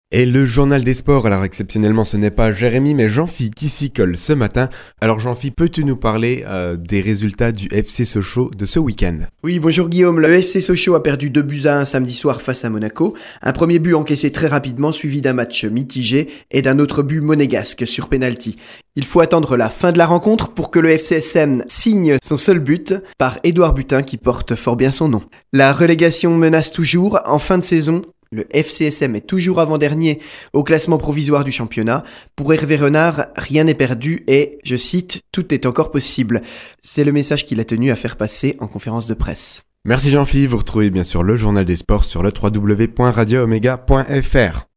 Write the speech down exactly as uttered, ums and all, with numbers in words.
Et le journal des sports, alors exceptionnellement ce n'est pas Jérémy mais Jean-Phi qui s'y colle ce matin. Alors Jean-Phi, peux-tu nous parler euh, des résultats du F C Sochaux de ce week-end ? Oui, bonjour Guillaume. Le F C Sochaux a perdu deux buts à un samedi soir face à Monaco. Un premier but encaissé très rapidement suivi d'un match mitigé et d'un autre but monégasque sur pénalty. Il faut attendre la fin de la rencontre pour que le F C S M signe son seul but par Édouard Butin qui porte fort bien son nom. La relégation menace toujours en fin de saison. Le F C S M est toujours avant-dernier au classement provisoire du championnat. Pour Hervé Renard, rien n'est perdu et, je cite, « tout est encore possible ». C'est le message qu'il a tenu à faire passer en conférence de presse. Merci Jean-Phi, vous retrouvez bien sûr le journal des sports sur le w w w point radio omega point f r.